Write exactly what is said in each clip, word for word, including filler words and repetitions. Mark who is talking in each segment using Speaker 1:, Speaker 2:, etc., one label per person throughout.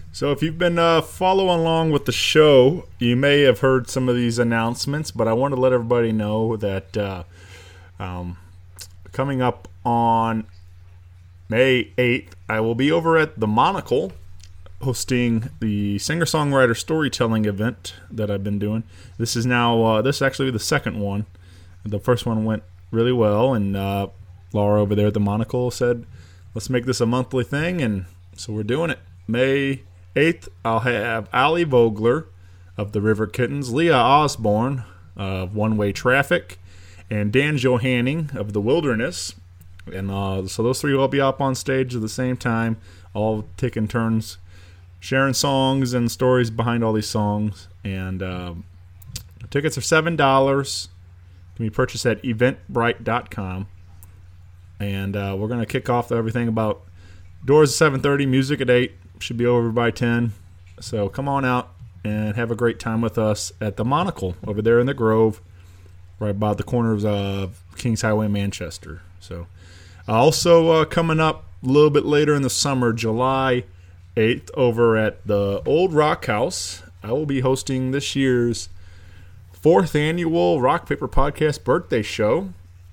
Speaker 1: So if you've been uh, following along with the show, you may have heard some of these announcements, but I want to let everybody know that uh, um, coming up on May eighth, I will be over at the Monocle hosting the singer-songwriter storytelling event that I've been doing. This is now, uh, this is actually the second one. The first one went really well, and uh, Laura over there at the Monocle said, let's make this a monthly thing, and so we're doing it. May eighth, I'll have Allie Vogler of the River Kittens, Leah Osborne of One Way Traffic, and Dan Johanning of The Wilderness. And uh, so those three will be up on stage at the same time, all taking turns sharing songs and stories behind all these songs. And uh, tickets are seven dollars. Can be purchased at eventbrite dot com. And uh, we're going to kick off everything about doors at seven thirty, music at eight. Should be over by ten. So come on out and have a great time with us at the Monocle over there in the Grove, right about the corner of uh, Kings Highway, Manchester. So uh, also uh, coming up a little bit later in the summer, July eighth, over at the Old Rock House, I will be hosting this year's fourth annual Rock Paper Podcast birthday show.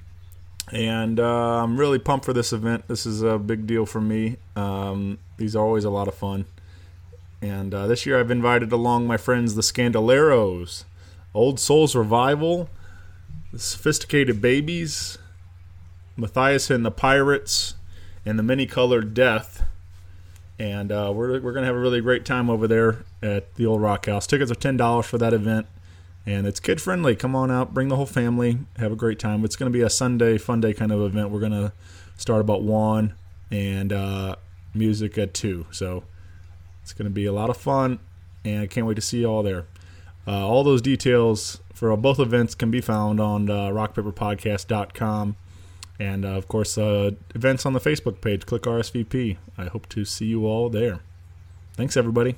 Speaker 1: And uh, I'm really pumped for this event. This is a big deal for me. Um, these are always a lot of fun. And uh, this year I've invited along my friends, the Scandaleros, Old Souls Revival, the Sophisticated Babies, Matthias and the Pirates, and the Many-Colored Death. And uh, we're we're going to have a really great time over there at the Old Rock House. Tickets are ten dollars for that event. And it's kid-friendly. Come on out. Bring the whole family. Have a great time. It's going to be a Sunday, fun day kind of event. We're going to start about one and uh, music at two. So it's going to be a lot of fun, and I can't wait to see you all there. Uh, all those details for both events can be found on uh, rock paper podcast dot com. And, uh, of course, uh, events on the Facebook page. Click R S V P. I hope to see you all there. Thanks, everybody.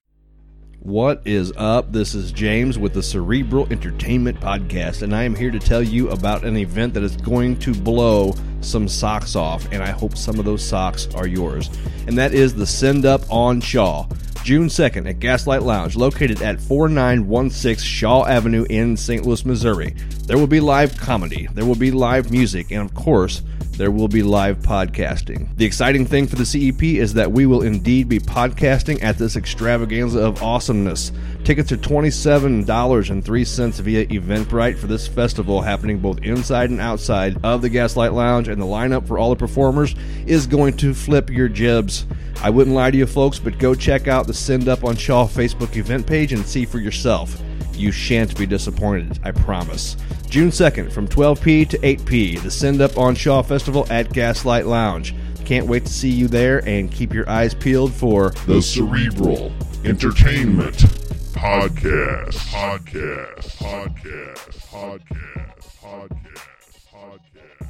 Speaker 2: What is up? This is James with the Cerebral Entertainment Podcast, and I am here to tell you about an event that is going to blow some socks off, and I hope some of those socks are yours. And that is the Send Up on Shaw, June second at Gaslight Lounge, located at forty-nine sixteen Shaw Avenue in Saint Louis, Missouri. There will be live comedy, there will be live music, and of course, there will be live podcasting. The exciting thing for the C E P is that we will indeed be podcasting at this extravaganza of awesomeness. Tickets are twenty-seven dollars and three cents via Eventbrite for this festival happening both inside and outside of the Gaslight Lounge, and the lineup for all the performers is going to flip your jibs. I wouldn't lie to you folks, but go check out the Send Up on Shaw Facebook event page and see for yourself. You shan't be disappointed, I promise. June second from twelve p.m. to eight p.m. the Send Up on Shaw Festival at Gaslight Lounge. Can't wait to see you there, and keep your eyes peeled for
Speaker 3: the Cerebral Entertainment Podcast. Podcast. Podcast. Podcast. Podcast. Podcast.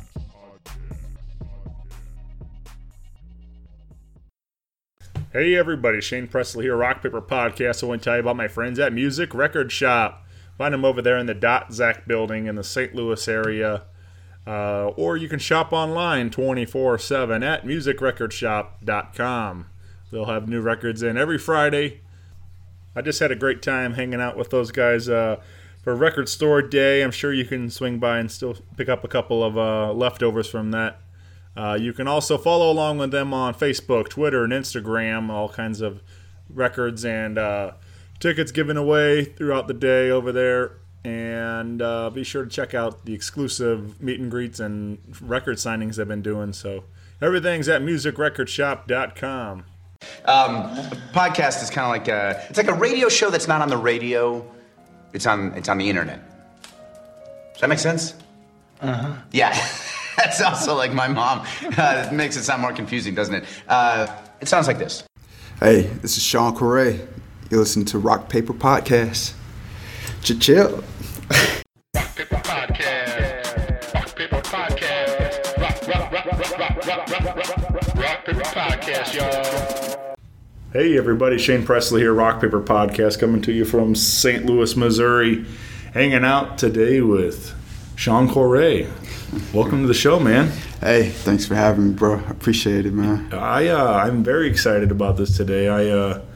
Speaker 1: Hey everybody, Shane Presley here, Rock Paper Podcast. I want to tell you about my friends at Music Record Shop. Find them over there in the Dot Zack building in the Saint Louis area. Uh, or you can shop online twenty-four seven at music record shop dot com. They'll have new records in every Friday. I just had a great time hanging out with those guys uh, for Record Store Day. I'm sure you can swing by and still pick up a couple of uh, leftovers from that. Uh, you can also follow along with them on Facebook, Twitter, and Instagram. All kinds of records and uh, tickets given away throughout the day over there. And uh, be sure to check out the exclusive meet and greets and record signings they've been doing. So everything's at music record shop dot com.
Speaker 4: Um, podcast is kind of like a, it's like a radio show that's not on the radio. It's on it's on the internet. Does that make sense? Uh-huh. Yeah. That's also like my mom. Uh, it makes it sound more confusing, doesn't it? Uh, it sounds like this.
Speaker 5: Hey, this is Sean Correa. You listen to Rock Paper Podcast. Ch-chill.
Speaker 3: Rock Paper Podcast. Rock Paper Podcast. Rock, rock, rock, rock, rock, rock, rock, rock, rock Paper Podcast, y'all.
Speaker 1: Hey everybody, Shane Presley here, Rock Paper Podcast, coming to you from Saint Louis, Missouri. Hanging out today with Sean Correa. Welcome to the show, man.
Speaker 5: Hey, thanks for having me, bro. I appreciate it, man.
Speaker 1: I uh, I'm very excited about this today. I uh,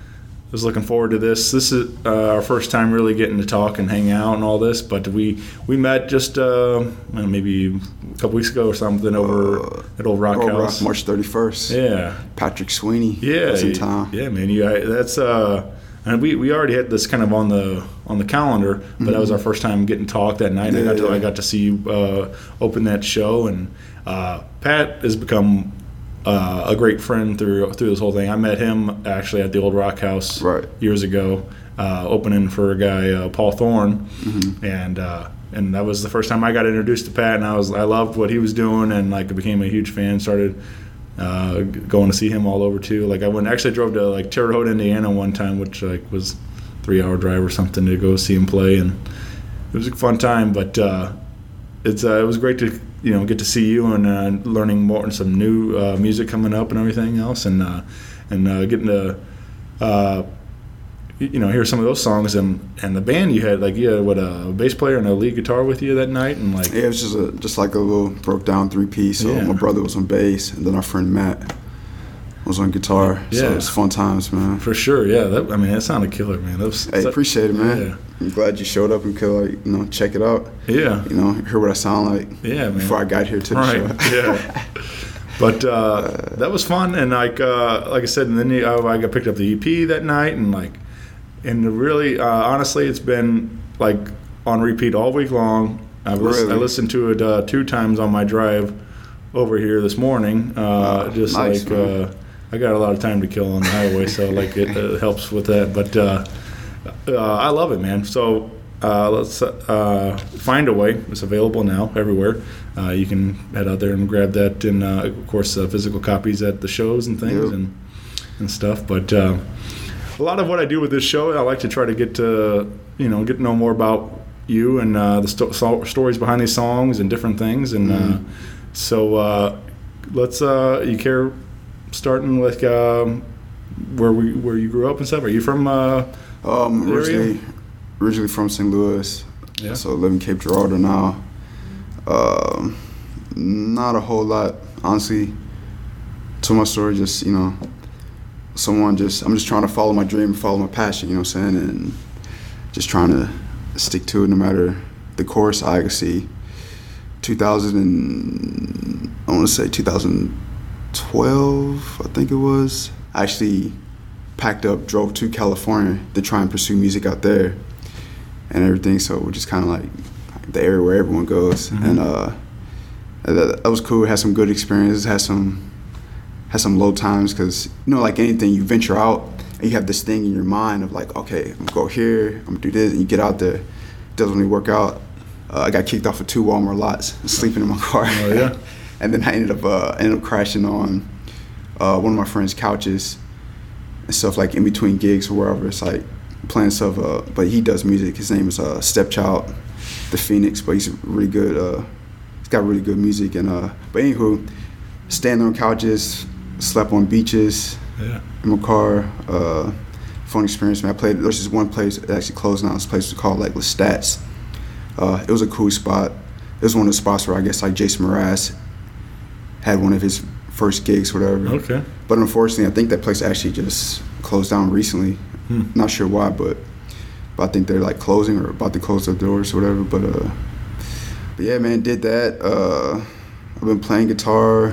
Speaker 1: was looking forward to this. This is uh, our first time really getting to talk and hang out and all this. But we we met just uh, well, maybe a couple weeks ago or something over uh, at Old Rock
Speaker 5: Old
Speaker 1: House.
Speaker 5: Rock, March thirty-first.
Speaker 1: Yeah,
Speaker 5: Patrick Sweeney.
Speaker 1: Yeah,
Speaker 5: was in town.
Speaker 1: Yeah, man. You I, that's uh, and we, we already had this kind of on the on the calendar, but mm-hmm. that was our first time getting to talk that night. And yeah, I got to yeah. I got to see you uh, open that show, and uh, Pat has become Uh, a great friend through through this whole thing. I met him actually at the Old Rock House
Speaker 5: right.
Speaker 1: years ago, uh, opening for a guy uh, Paul Thorne,
Speaker 5: mm-hmm.
Speaker 1: and uh, and that was the first time I got introduced to Pat, and I was I loved what he was doing, and like I became a huge fan. Started uh, going to see him all over too. Like I went actually drove to like Terre Haute, Indiana one time, which like was a three hour drive or something to go see him play, and it was a fun time. But uh, it's uh, it was great to. You know, get to see you and uh, learning more and some new uh, music coming up and everything else, and uh, and uh, getting to uh, you know hear some of those songs and, and the band you had. Like you had what a bass player and a lead guitar with you that night, and like
Speaker 5: yeah, it was just a just like a little broke down three piece. So yeah. my brother was on bass, and then our friend Matt was on guitar. Yeah. So it was fun times, man.
Speaker 1: For sure, yeah. That, I mean, that sounded killer, man. That was,
Speaker 5: hey,
Speaker 1: that,
Speaker 5: appreciate it, man.
Speaker 1: Yeah.
Speaker 5: I'm glad you showed up and could, like, you know, check it out.
Speaker 1: Yeah.
Speaker 5: You know, hear what I sound like.
Speaker 1: Yeah, man.
Speaker 5: Before I got here to the
Speaker 1: right.
Speaker 5: show.
Speaker 1: Yeah. But uh, uh, that was fun, and like uh, like I said, and then uh, I got picked up the E P that night, and like, and really, uh, honestly, it's been like on repeat all week long. I've
Speaker 5: really?
Speaker 1: listened, I listened to it uh, two times on my drive over here this morning. Uh,
Speaker 5: uh,
Speaker 1: just
Speaker 5: nice,
Speaker 1: like uh, I got a lot of time to kill on the highway, so like it uh, helps with that. But uh, uh, I love it, man. So. Uh, let's uh, Find a Way. It's available now everywhere. Uh, you can head out there and grab that, and uh, of course, uh, physical copies at the shows and things
Speaker 5: yep.
Speaker 1: and and stuff. But uh, a lot of what I do with this show, I like to try to get to you know get to know more about you and uh, the sto- so- stories behind these songs and different things. And mm-hmm. uh, so uh, let's. Uh, you care starting like um, where we where you grew up and stuff? Are you from? Uh,
Speaker 5: um, originally. Originally from Saint Louis,
Speaker 1: yeah.
Speaker 5: so I live in Cape Girardeau now. Um, not a whole lot, honestly, to my story. Just you know, someone just I'm just trying to follow my dream, follow my passion. You know what I'm saying, and just trying to stick to it no matter the course. I can see two thousand and I want to say two thousand twelve, I think it was. I actually packed up, drove to California to try and pursue music out there. And everything, so we're just kind of like the area where everyone goes, mm-hmm. and uh, that, that was cool. Had some good experiences, had some had some low times, because you know, like anything, you venture out and you have this thing in your mind of like, okay, I'm gonna go here, I'm gonna do this, and you get out there, it doesn't really work out. Uh, I got kicked off of two Walmart lots, sleeping in my car.
Speaker 1: Oh yeah.
Speaker 5: And then I ended up uh, ended up crashing on uh, one of my friends' couches and stuff, like in between gigs or wherever. It's like. Playing stuff, uh, but he does music. His name is uh, Stepchild, the Phoenix, but he's really good. Uh, he's got really good music, and uh, but anywho, standing on couches, slept on beaches,
Speaker 1: yeah.
Speaker 5: in my car. Uh, fun experience, man. I played. There's this one place that actually closed now. This place was called like Lestats. Uh, it was a cool spot. It was one of the spots where I guess like Jason Mraz had one of his first gigs, whatever.
Speaker 1: Okay.
Speaker 5: But unfortunately, I think that place actually just closed down recently. Hmm. Not sure why, but, but I think they're like closing or about to close their doors or whatever. But, uh, but yeah, man, did that. Uh, I've been playing guitar,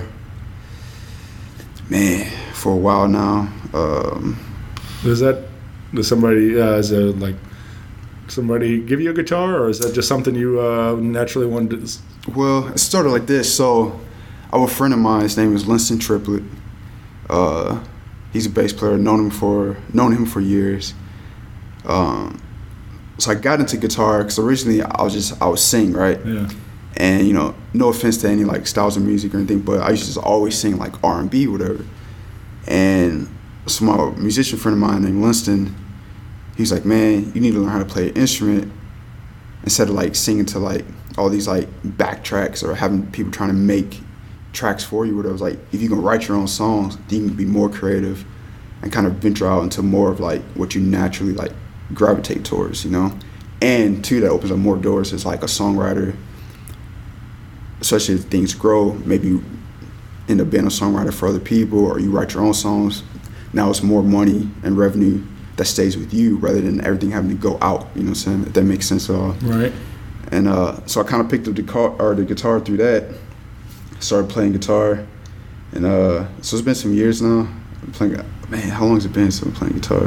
Speaker 5: man, for a while now. Um,
Speaker 1: is that does somebody uh, is it like somebody give you a guitar, or is that just something you uh, naturally wanted to?
Speaker 5: Well, it started like this. So, I have a friend of mine. His name is Winston Triplett. Uh, He's a bass player. Known him for known him for years. Um, so I got into guitar because originally I was just I would sing, right?
Speaker 1: Yeah.
Speaker 5: And you know, no offense to any like styles of music or anything, but I used to just always sing like R and B, whatever. And so my musician friend of mine named Winston, he's like, man, you need to learn how to play an instrument instead of like singing to like all these like backtracks or having people trying to make tracks for you, whatever. Like if you can write your own songs, then you can be more creative and kind of venture out into more of like what you naturally like gravitate towards, you know. And two, that opens up more doors as like a songwriter, especially if things grow. Maybe you end up being a songwriter for other people, or you write your own songs. Now it's more money and revenue that stays with you rather than everything having to go out. You know what I'm saying? If that makes sense at all.
Speaker 1: Right.
Speaker 5: And uh, so I kind of picked up the car or the guitar through that. Started playing guitar, and uh, so it's been some years now. I'm playing. Man, how long has it been since I'm playing guitar?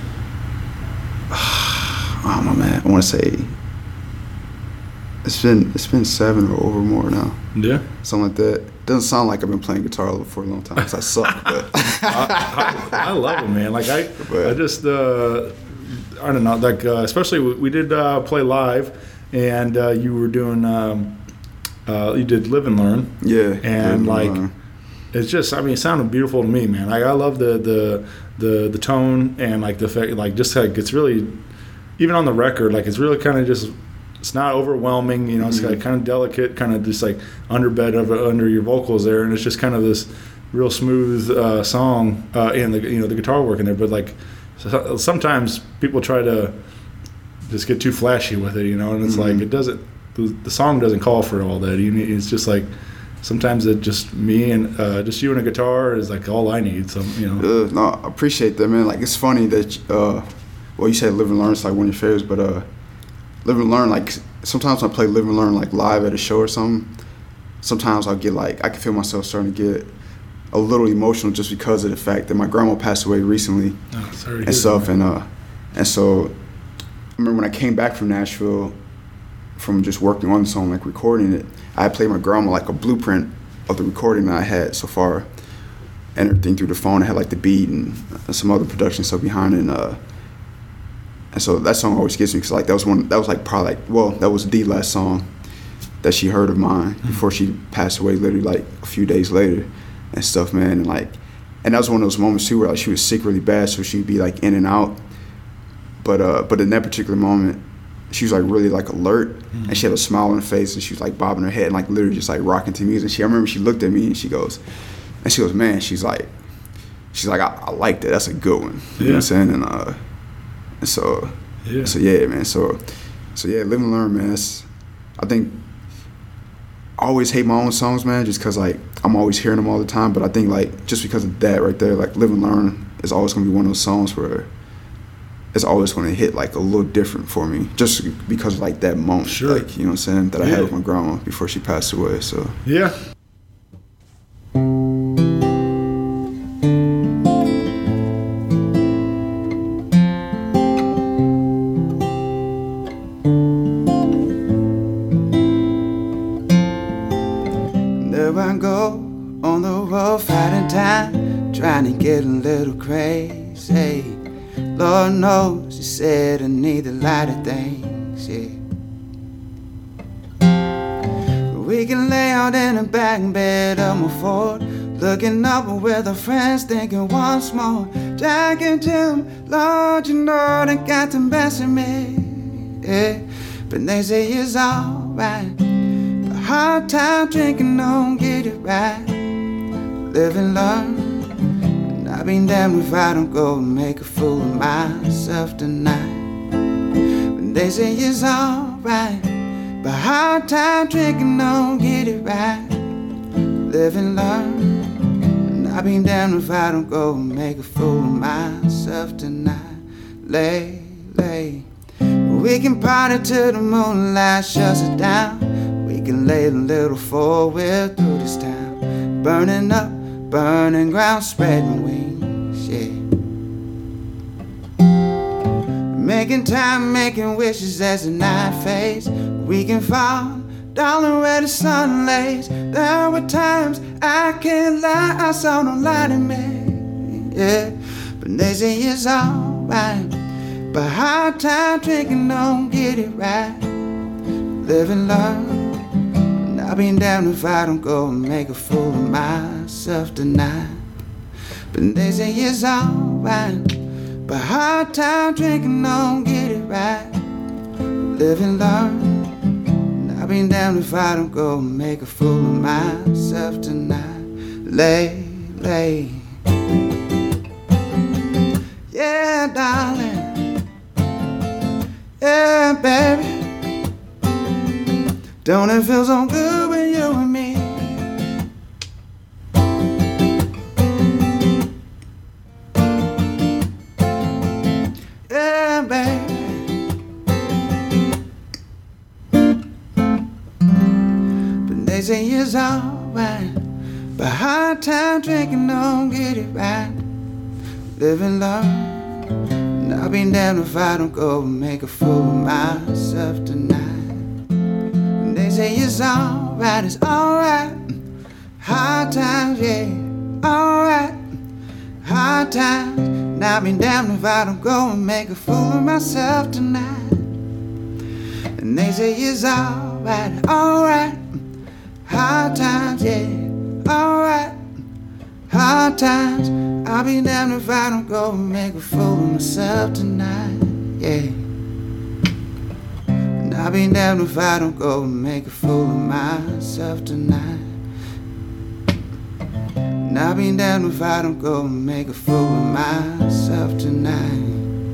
Speaker 5: I don't know, man. I want to say it's been it's been seven or over more now.
Speaker 1: Yeah.
Speaker 5: Something like that. Doesn't sound like I've been playing guitar for a long time because I suck. But
Speaker 1: I, I, I love it, man. Like I,
Speaker 5: But-
Speaker 1: I just, uh, I don't know. Like uh, especially we, we did uh, play live, and uh, you were doing, um, uh, you did Live and Learn.
Speaker 5: yeah,
Speaker 1: And
Speaker 5: yeah,
Speaker 1: like,
Speaker 5: uh,
Speaker 1: it's just, I mean, it sounded beautiful to me, man. Like I love the the the the tone and like the fact, like just like it's really, even on the record, like it's really kind of just. It's not overwhelming, you know. It's
Speaker 5: Mm-hmm.
Speaker 1: kind of delicate, kind of just like underbed of under your vocals there, and it's just kind of this real smooth uh, song, uh, and the you know the guitar work in there. But like so, sometimes people try to just get too flashy with it, you know, and it's
Speaker 5: Mm-hmm.
Speaker 1: like it doesn't. The, the song doesn't call for all that. You need, it's just like sometimes it just me and uh, just you and a guitar is like all I need. So you know,
Speaker 5: uh, no, I appreciate that, man. Like it's funny that uh, well, you said Live and Learn is like one of your favorites, but uh. Live and Learn, like sometimes when I play Live and Learn like live at a show or something, sometimes I'll get like I can feel myself starting to get a little emotional just because of the fact that my grandma passed away recently
Speaker 1: oh, sorry to hear
Speaker 5: and stuff,
Speaker 1: that.
Speaker 5: and uh, and so I remember when I came back from Nashville from just working on the song, like recording it, I had played my grandma like a blueprint of the recording that I had so far, and everything through the phone. I had like the beat and some other production stuff behind it. And, uh, And so that song always gets me because like that was one that was like probably like well that was the last song that she heard of mine before she passed away, literally like a few days later and stuff, man. And like and that was one of those moments too where like she was sick really bad, so she'd be like in and out. But uh but in that particular moment, she was like really like alert, and she had a smile on her face, and she was like bobbing her head and like literally just like rocking to music. She I remember she looked at me and she goes, and she goes, man, she's like, she's like I, I like that. That's a good one. You know what I'm saying? And uh. And so,
Speaker 1: Yeah.
Speaker 5: so yeah, man. So, so yeah, Live and Learn, man. That's, I think I always hate my own songs, man, just because like I'm always hearing them all the time. But I think like just because of that right there, like Live and Learn is always gonna be one of those songs where it's always gonna hit like a little different for me, just because of like that moment,
Speaker 1: Sure.
Speaker 5: like you know what I'm saying, that I
Speaker 1: Yeah.
Speaker 5: had with my grandma before she passed away. So.
Speaker 1: Yeah.
Speaker 6: There I go on the road fighting time, trying to get a little crazy. Lord knows you said I need a lot of things, yeah. We can lay out in the back bed of my Ford, looking up with our friends, thinking once more. Jack and Jim, Lord, you know they got the best of me, yeah. But they say it's alright. Hard time drinking, don't get it right. Live and learn. And I've been damned if I don't go and make a fool of myself tonight. When they say it's alright, but hard time drinking, don't get it right. Live and learn. And I've been damned if I don't go and make a fool of myself tonight. Lay, lay. We can party till the moonlight shuts it down. We can lay a little four-wheel through this town, burning up, burning ground, spreading wings, yeah. Making time, making wishes as the night fades. We can fall, darling, where the sun lays. There were times I can't lie, I saw no light in me, yeah. But they say it's alright, but hard time drinking, don't get it right. Live and learn. I've been damned if I don't go and make a fool of myself tonight. But they say it's alright, but hard time drinking, don't get it right. Live and learn. I've been damned if I don't go and make a fool of myself tonight. Lay, lay. Yeah, darling. Yeah, baby. Don't it feel so good when you and me? say it's alright, but hard time drinking don't get it right. Living long, and I'll be damned if I don't go and make a fool of myself tonight. And they say it's alright, it's alright. Hard times, yeah, alright. Hard times, and I'll be damned if I don't go and make a fool of myself tonight. And they say it's alright, alright. Hard times, yeah, alright. Hard times, I'll be damned if I don't go and make a fool of myself tonight, yeah. And I'll be damned if I don't go and make a fool of myself tonight. And I'll be damned if I don't go and make a fool of myself tonight.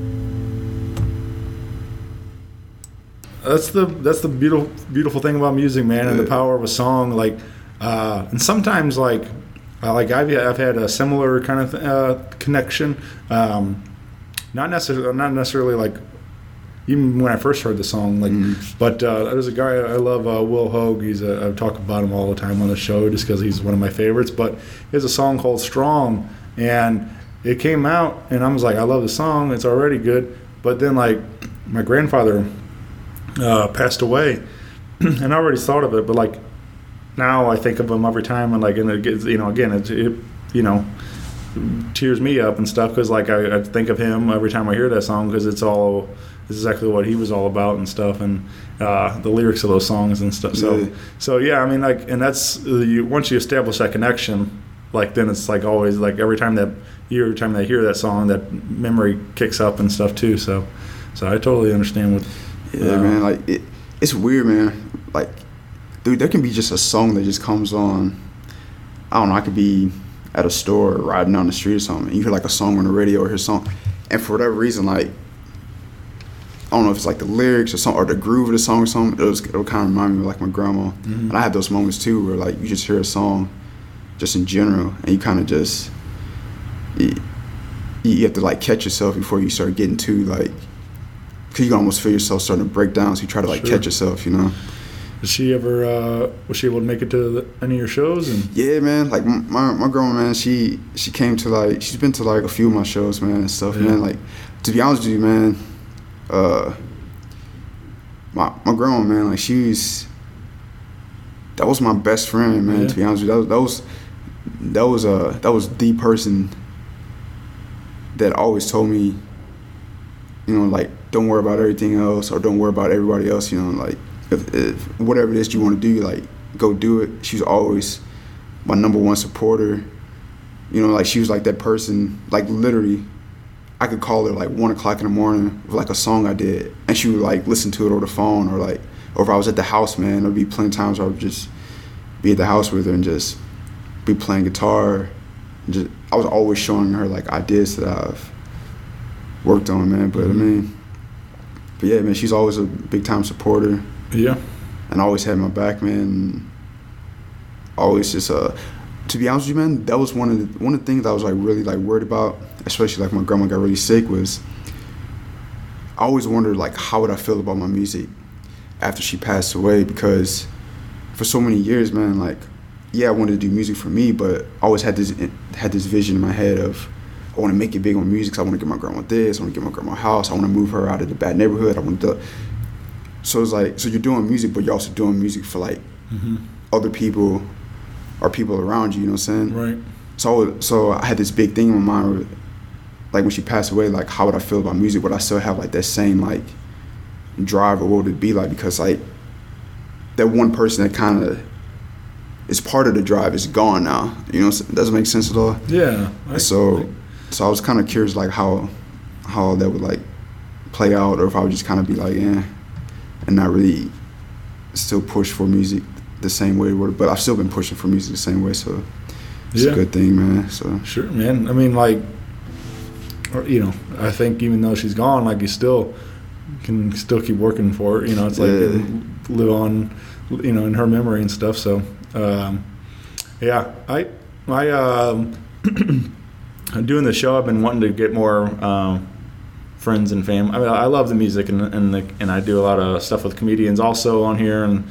Speaker 1: That's the that's the beautiful beautiful thing about music, man, and the power of a song. Like, uh, and sometimes like, uh, like I've I've had a similar kind of uh, connection. Um, not necessarily not necessarily like even when I first heard the song, like, mm. but uh, there's a guy I love, uh, Will Hogue. He's a, I talk about him all the time on the show just because he's one of my favorites. But he has a song called "Strong," and it came out, and I was like, I love the song. It's already good. But then like my grandfather Uh, passed away, and I already thought of it, but like now I think of him every time, and like, and it gets, you know, again, it, it you know, tears me up and stuff because like I, I think of him every time I hear that song because it's all it's exactly what he was all about and stuff, and uh, the lyrics of those songs and stuff. So, yeah. so yeah, I mean, like, and that's you once you establish that connection, like then it's like always like every time that you every time they hear that song, that memory kicks up and stuff too. So, so I totally understand what.
Speaker 5: Yeah, um, man, like it, it's weird, man. Like, dude, there can be just a song that just comes on. I don't know. I could be at a store or riding down the street or something, and you hear like a song on the radio or hear a song, and for whatever reason, like I don't know if it's like the lyrics or something or the groove of the song or something. It was, it'll kind of remind me of like my grandma, mm-hmm. and I have those moments too where like you just hear a song, just in general, and you kind of just you, you have to like catch yourself before you start getting too like. Because you can almost feel yourself starting to break down, so you try to like sure. catch yourself, you know.
Speaker 1: Did she ever? Uh, was she able to make it to the, any of your shows? And
Speaker 5: yeah, man. Like my my grandma, man. She she came to like she's been to like a few of my shows, man, and stuff, yeah. man. Like to be honest with you, man. Uh, my my grandma, man. Like she was. That was my best friend, man. Yeah. To be honest with you, that was that was that was uh that was the person that always told me, you know, like, don't worry about everything else or don't worry about everybody else, you know, like, if, if whatever it is you want to do, like, go do it. She was always my number one supporter. You know, like, she was like that person, like, literally, I could call her, like, one o'clock in the morning with, like, a song I did, and she would, like, listen to it over the phone or, like, or if I was at the house, man, there'd be plenty of times where I would just be at the house with her and just be playing guitar. And just, I was always showing her, like, ideas that I've worked on, man. But, I mean, but yeah, man, she's always a big-time supporter.
Speaker 1: Yeah.
Speaker 5: And always had my back, man. Always just, uh, to be honest with you, man, that was one of the, one of the things I was, like, really, like, worried about, especially, like, my grandma got really sick, was I always wondered, like, how would I feel about my music after she passed away, because for so many years, man, like, yeah, I wanted to do music for me, but I always had this had this vision in my head of, I want to make it big on music, so I want to get my grandma this, I want to get my grandma a house, I want to move her out of the bad neighborhood, I want to, so it's like, so you're doing music, but you're also doing music for, like, mm-hmm. other people or people around you, you know what I'm saying?
Speaker 1: Right.
Speaker 5: So, so I had this big thing in my mind, where, like, when she passed away, like, how would I feel about music? Would I still have, like, that same, like, drive, or what would it be like? Because, like, that one person that kind of is part of the drive is gone now. You know, it doesn't make sense at all.
Speaker 1: Yeah. I,
Speaker 5: so,
Speaker 1: I,
Speaker 5: so I was kind of curious, like, how how that would, like, play out, or if I would just kind of be like, eh, and not really still push for music the same way. But I've still been pushing for music the same way, so it's yeah. a good thing, man. So
Speaker 1: sure, man. I mean, like, you know, I think even though she's gone, like, you still can still keep working for her. You know, it's like
Speaker 5: yeah.
Speaker 1: live on, you know, in her memory and stuff. So, um, yeah, I, I, um, doing the show, I've been wanting to get more um, friends and fam. I mean, I love the music, and and the, and I do a lot of stuff with comedians also on here, and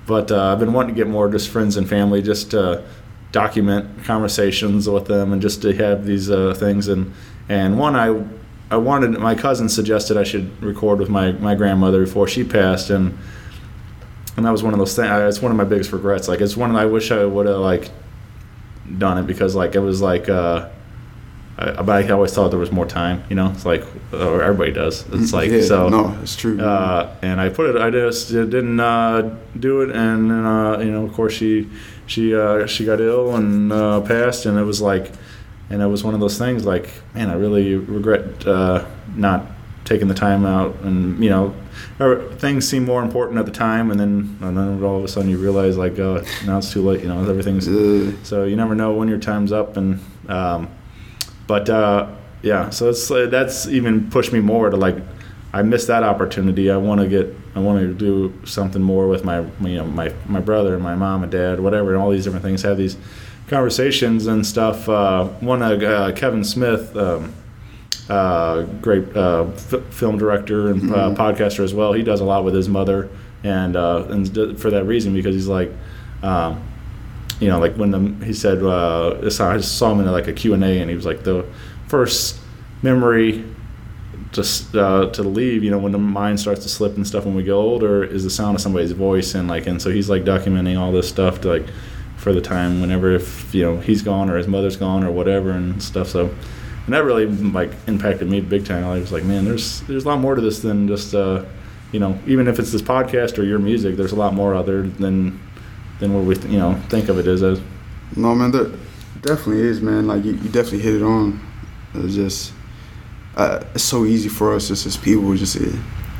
Speaker 1: but uh, I've been wanting to get more just friends and family, just to document conversations with them, and just to have these uh, things. And and one I I wanted, my cousin suggested I should record with my, my grandmother before she passed, and and that was one of those things. It's one of my biggest regrets. Like, it's one I wish I would have like done it, because like it was like. Uh, I, but I always thought there was more time, you know. It's like, or everybody does. It's like,
Speaker 5: yeah,
Speaker 1: so.
Speaker 5: No, it's true.
Speaker 1: Uh, and I put it. I just didn't uh, do it, and uh, you know, of course, she she uh, she got ill and uh, passed, and it was like, and it was one of those things. Like, man, I really regret uh, not taking the time out, and you know, things seem more important at the time, and then and then all of a sudden you realize like, uh, now it's too late. You know, everything's.
Speaker 5: Uh,
Speaker 1: so you never know when your time's up, and. Um, But uh, yeah, so it's uh, that's even pushed me more to like, I missed that opportunity. I want to get, I want to do something more with my, you know, my my brother and my mom and dad, whatever, and all these different things. Have these conversations and stuff. Uh, one of uh, Kevin Smith, um, uh, great uh, f- film director and uh, mm-hmm. podcaster as well. He does a lot with his mother, and uh, and for that reason, because he's like. Um, You know, like when the, he said, uh, I just saw him in like a Q and A, and he was like, the first memory to uh, to leave, you know, when the mind starts to slip and stuff when we get older, is the sound of somebody's voice, and like, and so he's like documenting all this stuff to like for the time whenever, if you know he's gone or his mother's gone or whatever and stuff. So, and that really like impacted me big time. I was like, man, there's there's a lot more to this than just uh, you know, even if it's this podcast or your music, there's a lot more out there than. than what we, you know, think of it as. as.
Speaker 5: No, man, there definitely is, man. Like, you, you definitely hit it on. It's just, uh, it's so easy for us just as people just to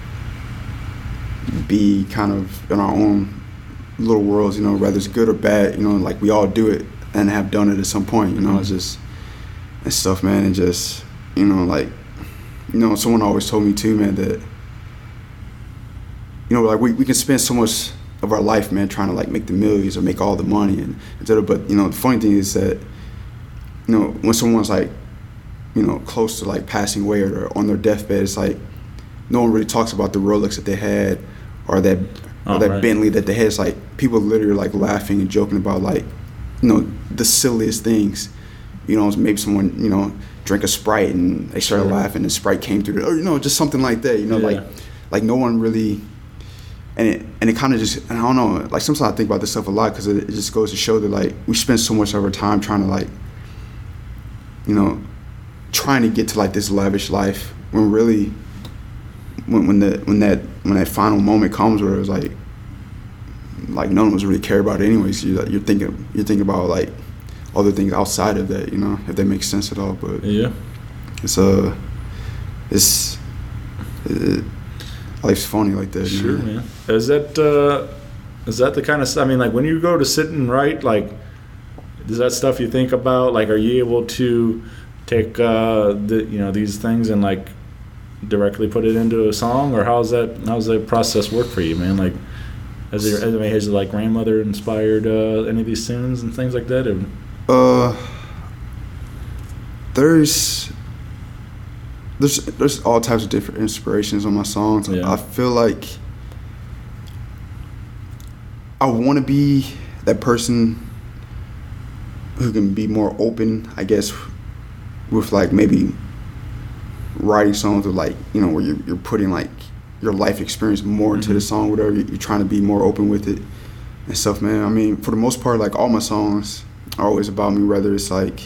Speaker 5: be kind of in our own little worlds, you know, whether it's good or bad, you know, like we all do it and have done it at some point, you know, mm-hmm. It's just, and stuff, man, and just, you know, like, you know, someone always told me too, man, that, you know, like we, we can spend so much of our life, man, trying to like make the millions or make all the money, and instead of, but you know, the funny thing is that, you know, when someone's like, you know, close to like passing away or on their deathbed, it's like no one really talks about the Rolex that they had or that or
Speaker 1: oh,
Speaker 5: that
Speaker 1: right.
Speaker 5: Bentley that they had. It's like people literally like laughing and joking about like, you know, the silliest things. You know, maybe someone, you know, drank a Sprite and they started sure. laughing and Sprite came through, the, or you know, just something like that. You know, yeah. like like no one really. And it, and it kind of just, I don't know, like sometimes I think about this stuff a lot, because it, it just goes to show that like we spend so much of our time trying to like, you know, trying to get to like this lavish life, when really, when when the when that when that final moment comes where it was like, like none of us really care about it anyways. You're, you're thinking you're thinking about like other things outside of that, you know, if that makes sense at all. But
Speaker 1: yeah,
Speaker 5: it's uh, it's. It, life's funny like that.
Speaker 1: Sure,
Speaker 5: man.
Speaker 1: man. Is that uh, is that the kind of stuff? I mean, like when you go to sit and write, like, is that stuff you think about? Like, are you able to take uh, the you know these things and like directly put it into a song, or how's that? How's that process work for you, man? Like, has your I mean, has your like grandmother inspired uh, any of these tunes and things like that? Or?
Speaker 5: Uh, there's. There's there's all types of different inspirations on my songs.
Speaker 1: Yeah.
Speaker 5: I feel like I want to be that person who can be more open, I guess, with like maybe writing songs with like, you know, where you're, you're putting like your life experience more into mm-hmm. the song, whatever. You're trying to be more open with it and stuff, man. I mean, for the most part, like all my songs are always about me, whether it's like,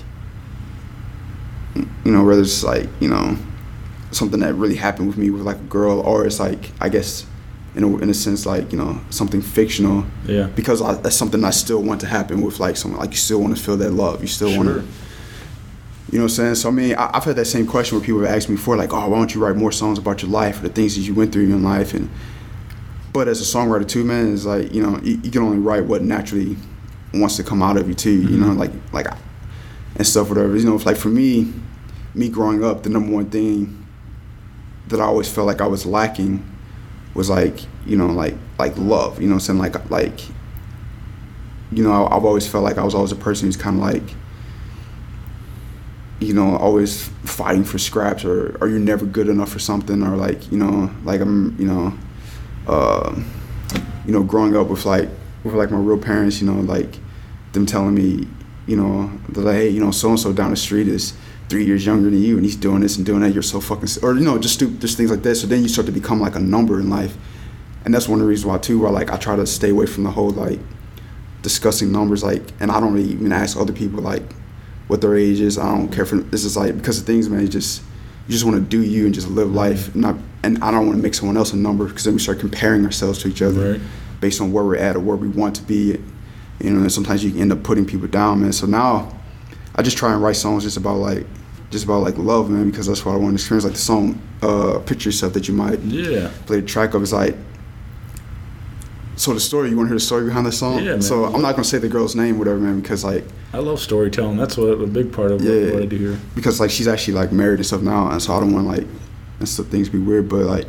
Speaker 5: you know, whether it's like, you know, something that really happened with me with like a girl, or it's like, I guess, in a, in a sense, like, you know, something fictional.
Speaker 1: Yeah. Because
Speaker 5: I, that's something I still want to happen with like someone. Like you still want to feel that love. You still
Speaker 1: sure.
Speaker 5: want to, you know what I'm saying? So I mean, I, I've had that same question where people have asked me before, like, oh, why don't you write more songs about your life or the things that you went through in your life? And but as a songwriter too, man, it's like, you know, you, you can only write what naturally wants to come out of you too. Mm-hmm. You know, like like and stuff, whatever. You know, like for me, me growing up, the number one thing that I always felt like I was lacking was like, you know, like like love, you know what I'm saying? Like, like you know, I've always felt like I was always a person who's kind of like, you know, always fighting for scraps, or, or you're never good enough for something, or like, you know, like I'm, you know, uh, you know, growing up with like with like my real parents, you know, like them telling me, you know, that like, hey, you know, so and so down the street is three years younger than you, and he's doing this and doing that. You're so fucking, or you know, just do just things like that. So then you start to become like a number in life, and that's one of the reasons why too. Where like I try to stay away from the whole like discussing numbers, like, and I don't really even ask other people like what their age is. I don't care for this is like because of things, man. You just you just want to do you and just live life, not and I don't want to make someone else a number because then we start comparing ourselves to each other
Speaker 1: right.
Speaker 5: based on where we're at or where we want to be. You know, and sometimes you end up putting people down, man. So now I just try and write songs just about like just about like love, man, because that's what I want to experience. Like the song uh, Picture Yourself that you might
Speaker 1: yeah.
Speaker 5: play the track of is like, so the story, you want to hear the story behind the song?
Speaker 1: Yeah, man.
Speaker 5: So I'm not going to say the girl's name, whatever, man, because like.
Speaker 1: I love storytelling. That's what a big part of
Speaker 5: yeah,
Speaker 1: what I do here.
Speaker 5: Because like she's actually like married and stuff now, and so I don't want like, and stuff things be weird, but like,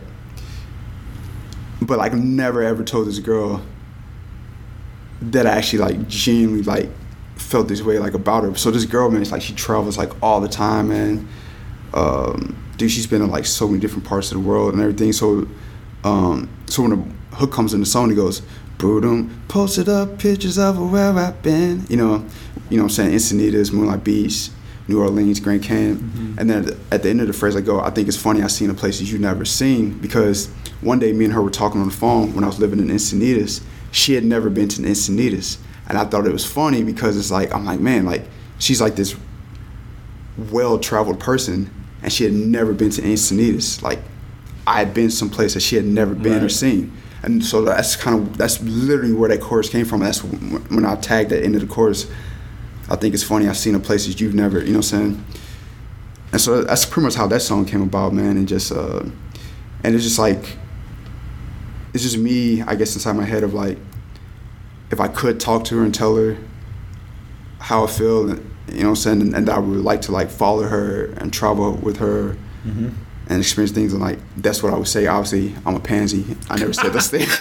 Speaker 5: but like I've never ever told this girl that I actually like genuinely like felt this way like about her. So this girl, man, it's like she travels like all the time, man. Um, dude, she's been in like so many different parts of the world and everything. So, um, so when the hook comes in the song, he goes, "Boom, posted up pictures of where I've been." You know, you know what I'm saying? Encinitas, Moonlight Beach, New Orleans, Grand Canyon. Mm-hmm. And then at the end of the phrase, I go, "I think it's funny I seen the places you've never seen," because one day me and her were talking on the phone when I was living in Encinitas. She had never been to Encinitas. And I thought it was funny because it's like, I'm like, man, like, she's like this well-traveled person, and she had never been to Encinitas. Like, I had been someplace that she had never been right. or seen. And so that's kind of, that's literally where that chorus came from. That's when I tagged that into the chorus. I think it's funny, I've seen the places you've never, you know what I'm saying? And so that's pretty much how that song came about, man. And just, uh, and it's just like, it's just me, I guess, inside my head of like, if I could talk to her and tell her how I feel, and, you know what I'm saying, and, and I would like to like follow her and travel with her mm-hmm. and experience things, and like that's what I would say. Obviously, I'm a pansy. I never said this thing.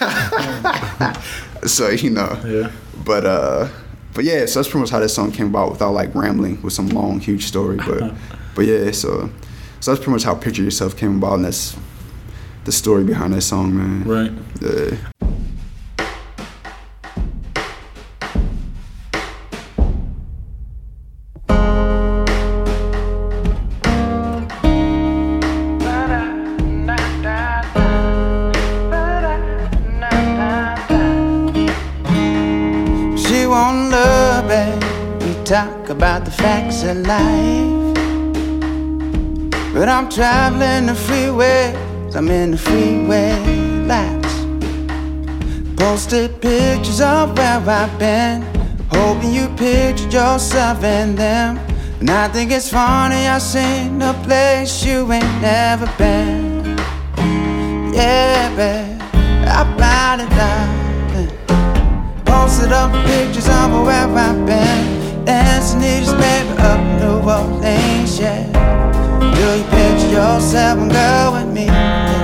Speaker 5: So, you know. Yeah. But uh, but yeah, so that's pretty much how that song came about without like rambling with some long, huge story. But but yeah, so so that's pretty much how Picture Yourself came about, and that's the story behind that song, man.
Speaker 1: Right.
Speaker 5: Yeah.
Speaker 6: She won't love it. We talk about the facts of life, but I'm traveling the freeway. I'm in the freeway lights. Posted pictures of where I've been, hoping you pictured yourself in them. And I think it's funny I seen a place you ain't never been. Yeah, babe, I bought it down. Posted up pictures of where I've been. Encinitas, baby, up in New Orleans, yeah. Do you picture yourself and go with me?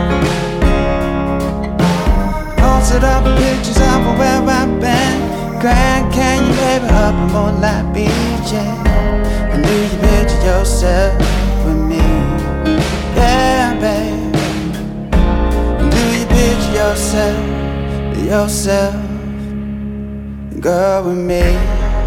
Speaker 6: Posted up pictures of where I've been. Grand Canyon, baby, up in Moonlight Beach, yeah. And do you picture yourself with me? Yeah, babe. And do you picture yourself, yourself, and go with me?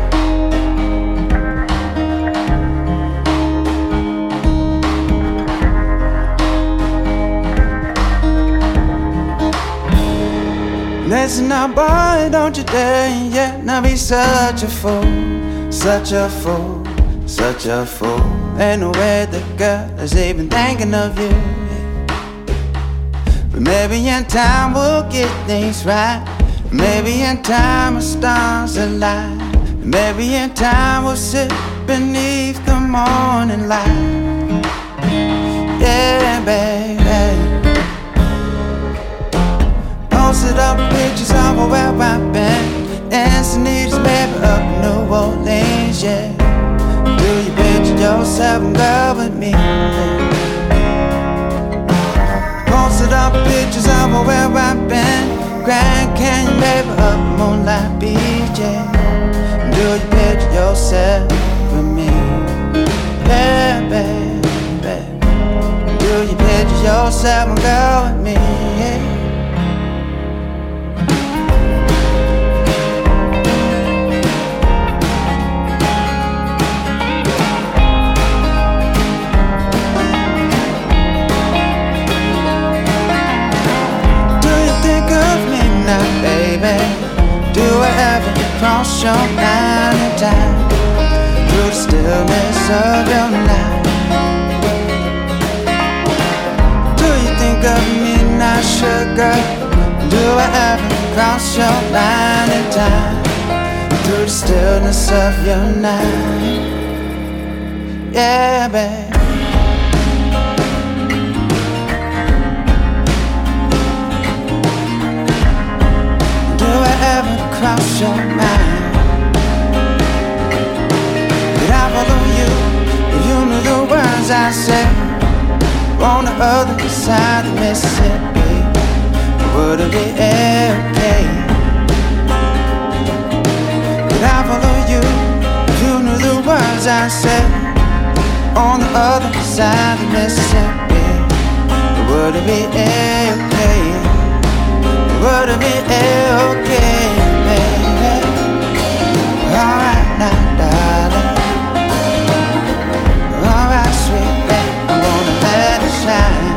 Speaker 6: Listen now, boy, don't you dare, yeah, not be such a fool, such a fool, such a fool. Ain't no way the girl is even thinking of you, yeah. But maybe in time we'll get things right. Maybe in time the stars align. Maybe in time we'll sit beneath the morning light. Yeah, baby. Posted up pictures of where I've been. Encinitas, baby, up in New Orleans, yeah. Do you picture yourself and go with me? Yeah. Posted up pictures of where I've been. Grand Canyon, baby, up in Moonlight Beach, yeah. Do you picture yourself with me? Yeah, baby. Do you picture yourself and go with me? Yeah. across your mind in time, through the stillness of your night. Do you think of me now, sugar? Do I ever cross your line in time, through the stillness of your night? Yeah, babe. Cross your mind. Did I follow you if you knew the words I said on the other side of Mississippi? Would it be okay? Did I follow you if you knew the words I said on the other side of Mississippi? Would it be okay? Would it be okay? Alright now, darling. Alright, sweet babe, I'm gonna let it shine.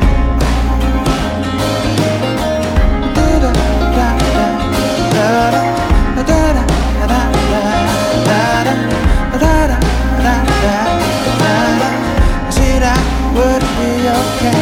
Speaker 6: Da-da-da-da, da-da-da-da-da, da-da-da-da-da-da-da-da-da. See that, would it be okay?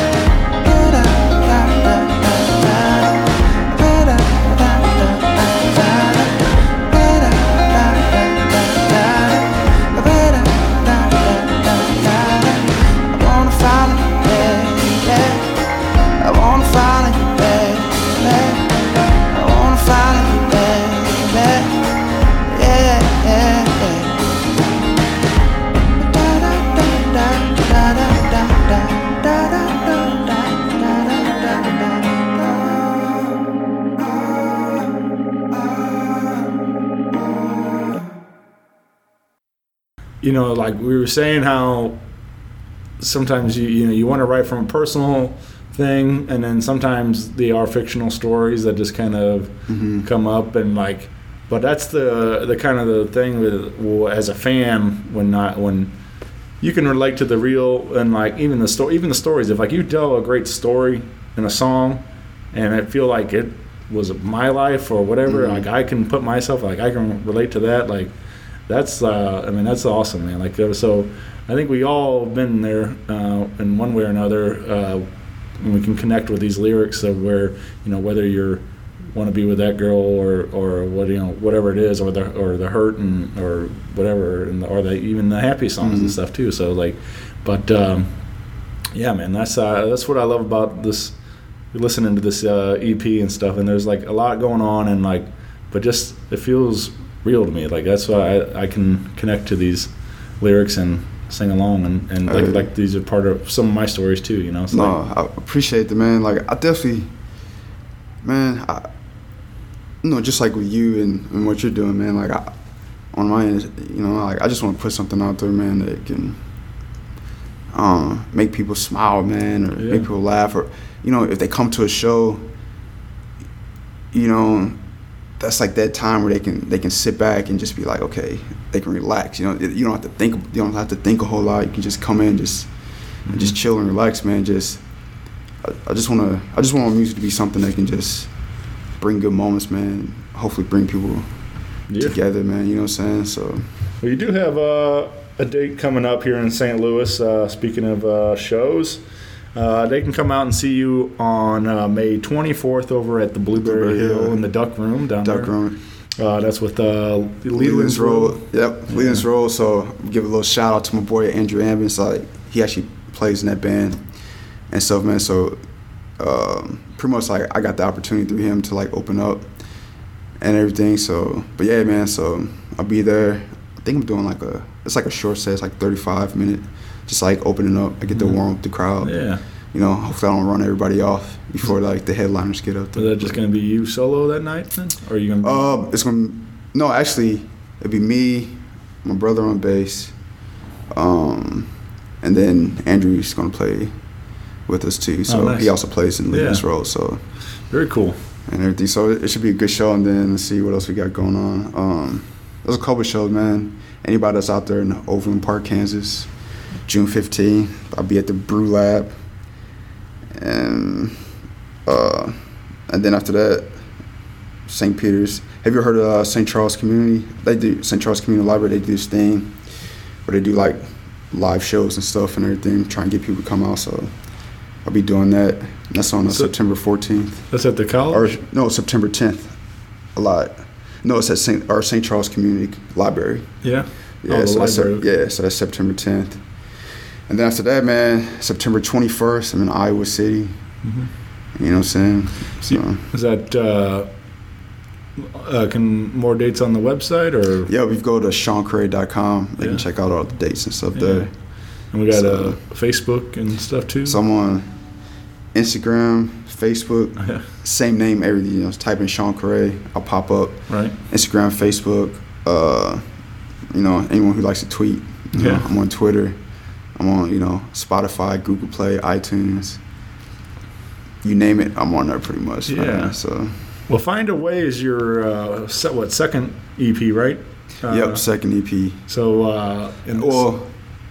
Speaker 1: You know, like we were saying, how sometimes you you know you want to write from a personal thing, and then sometimes they are fictional stories that just kind of mm-hmm. come up, and like, but that's the the kind of the thing with, well, as a fan, when not when you can relate to the real, and like even the story, even the stories. If like you tell a great story in a song, and I feel like it was my life or whatever, mm-hmm. like I can put myself, like I can relate to that, like. That's, uh, I mean, that's awesome, man. Like, so I think we all have been there uh, in one way or another. Uh, and we can connect with these lyrics of where, you know, whether you're want to be with that girl or, or what, you know, whatever it is, or the or the hurt and or whatever, and or the even the happy songs mm-hmm. and stuff too. So like, but um, yeah, man, that's uh, that's what I love about this. Listening to this uh, E P and stuff, and there's like a lot going on, and like, but just it feels real to me. Like that's why I, I can connect to these lyrics and sing along, and, and like, uh, like these are part of some of my stories too, you know. So
Speaker 5: no,
Speaker 1: like,
Speaker 5: I appreciate it, man. Like I definitely, man, I, you know, just like with you and, and what you're doing, man. Like I, on my end, you know, like I just want to put something out there, man, that can um, make people smile, man, or yeah. make people laugh, or you know, if they come to a show, you know. That's like that time where they can they can sit back and just be like, okay, they can relax. You know, you don't have to think. You don't have to think a whole lot. You can just come in, just mm-hmm. and just chill and relax, man. Just I, I just want to I just want music to be something that can just bring good moments, man. Hopefully, bring people yeah. together, man. You know what I'm saying? So,
Speaker 1: well, you do have uh, a date coming up here in Saint Louis. Uh, speaking of uh, shows. Uh, they can come out and see you on uh, May twenty-fourth over at the Blueberry, Blueberry Hill yeah. in the Duck Room down
Speaker 5: Duck
Speaker 1: there.
Speaker 5: Room.
Speaker 1: Uh, that's with uh,
Speaker 5: Leland's Road. Yep, yeah. Leland's Road. So give a little shout out to my boy Andrew Ambens. Like he actually plays in that band and stuff, man. So um, pretty much like I got the opportunity through him to like open up and everything. So, but yeah, man. So I'll be there. I think I'm doing like a it's like a short set. It's like thirty-five minute. Just like opening up, I get to warm up the crowd.
Speaker 1: Yeah.
Speaker 5: You know, hopefully I don't run everybody off before like the headliners get up there.
Speaker 1: Is that just gonna be you solo that night then? Or are you gonna be
Speaker 5: Uh it's gonna no, actually it'd be me, my brother on bass, um, and then Andrew's gonna play with us too. So oh, nice. He also plays in Leland's yeah. Road, so
Speaker 1: very cool.
Speaker 5: And everything. So it should be a good show, and then let's see what else we got going on. Um there's a couple shows, man. Anybody that's out there in Overland Park, Kansas, June fifteenth, I'll be at the Brew Lab, and uh, and then after that, Saint Peter's. Have you heard of uh, Saint Charles Community? They do Saint Charles Community Library. They do this thing where they do like live shows and stuff and everything, trying to get people to come out. So I'll be doing that. And that's on uh,
Speaker 1: So-
Speaker 5: September fourteenth.
Speaker 1: That's at the
Speaker 5: Or
Speaker 1: college?
Speaker 5: no, September tenth. A lot. No, it's at Saint or Saint Charles Community Library.
Speaker 1: Yeah.
Speaker 5: Yeah,
Speaker 1: Oh, the
Speaker 5: so that's
Speaker 1: library.
Speaker 5: Sep- yeah, so that's September tenth. And then after that, man, September twenty-first, I'm in Iowa City.
Speaker 1: Mm-hmm.
Speaker 5: You know what I'm saying? So
Speaker 1: Is that, uh, uh, can more dates on the website or?
Speaker 5: yeah, we go to sean cray dot com. They
Speaker 1: Yeah.
Speaker 5: can check out all the dates and stuff
Speaker 1: Yeah.
Speaker 5: there.
Speaker 1: And we got
Speaker 5: So-
Speaker 1: uh, Facebook and stuff too?
Speaker 5: So I'm on Instagram, Facebook,
Speaker 1: Yeah.
Speaker 5: same name, everything. You know, type in Sean Cray, I'll pop up.
Speaker 1: Right.
Speaker 5: Instagram, Facebook. Uh, you know, anyone who likes to tweet. You know,
Speaker 1: Yeah.
Speaker 5: I'm on Twitter. I'm on, you know, Spotify, Google Play, iTunes. You name it, I'm on there pretty much.
Speaker 1: Yeah.
Speaker 5: Man. So,
Speaker 1: Well, Find a Way is your, uh, se- what, second E P, right? Uh,
Speaker 5: yep, second E P.
Speaker 1: So, uh, in this,
Speaker 5: Well,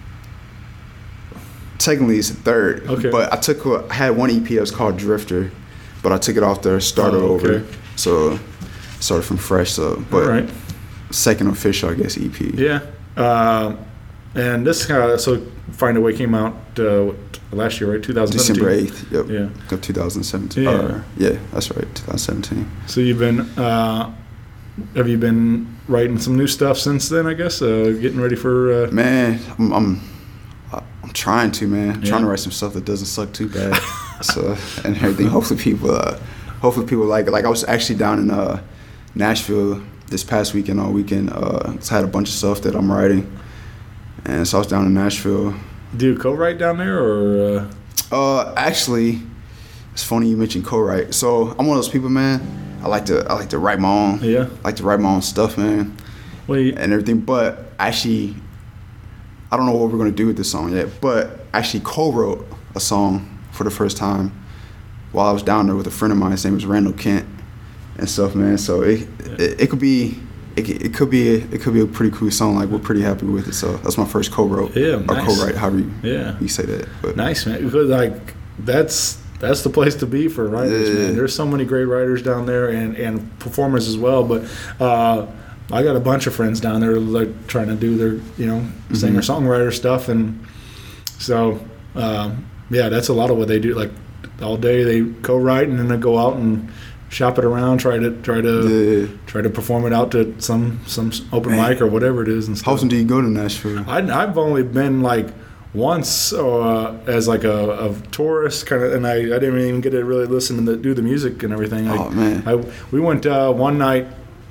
Speaker 5: technically it's a third.
Speaker 1: Okay.
Speaker 5: But I took, a, I had one E P that was called Drifter, but I took it off there, started
Speaker 1: Oh, okay.
Speaker 5: over. So, started from fresh. So, but
Speaker 1: all right.
Speaker 5: second official, I guess, E P.
Speaker 1: Yeah. Uh, and this, uh, so Find a Way came out uh, what, last year, right? twenty seventeen.
Speaker 5: December eighth, yep.
Speaker 1: Yeah.
Speaker 5: Of two thousand seventeen.
Speaker 1: Yeah.
Speaker 5: Or, yeah, that's right, twenty seventeen.
Speaker 1: So you've been, uh, have you been writing some new stuff since then, I guess? Uh, getting ready for, uh,
Speaker 5: Man, I'm, I'm, I'm trying to, man. I'm
Speaker 1: Yeah.
Speaker 5: trying to write some stuff that doesn't suck too bad. So, and everything. Hopefully people, uh, hopefully people like it. Like I was actually down in uh, Nashville this past weekend, all weekend. Uh, so I had a bunch of stuff that I'm writing. And so I was down in Nashville.
Speaker 1: do you co-write down there or, uh,
Speaker 5: Uh, actually, it's funny you mentioned co-write. So I'm one of those people, man. I like to, I like to write my own.
Speaker 1: yeah?
Speaker 5: I like to write my own stuff, man.
Speaker 1: Well, you,
Speaker 5: And everything. But actually, I don't know what we're gonna do with this song yet. But actually, co-wrote a song for the first time while I was down there with a friend of mine. His name was Randall Kent and stuff, man. So it it, it could be. It, could- it could be a, it could be a pretty cool song. Like we're pretty happy with it. So that's my first co-wrote
Speaker 1: Yeah,
Speaker 5: or
Speaker 1: nice.
Speaker 5: co-write, however you,
Speaker 1: Yeah.
Speaker 5: you say that. But
Speaker 1: nice, man. Because, like, that's that's the place to be for writers,
Speaker 5: Yeah.
Speaker 1: man. There's so many great writers down there and, and performers as well. But uh, I got a bunch of friends down there like trying to do their, you know,
Speaker 5: Mm-hmm.
Speaker 1: singer songwriter stuff, and so um, yeah, that's a lot of what they do. Like all day they co-write and then they go out and shop it around, try to try to
Speaker 5: yeah.
Speaker 1: try to perform it out to some some open
Speaker 5: Man.
Speaker 1: mic or whatever it is and
Speaker 5: How
Speaker 1: stuff.
Speaker 5: often do you go to Nashville?
Speaker 1: I, I've only been like once uh, as like a, a tourist kind of, and I, I didn't even get to really listen to the, do the music and everything. I,
Speaker 5: Oh, man.
Speaker 1: I, we went uh, one night.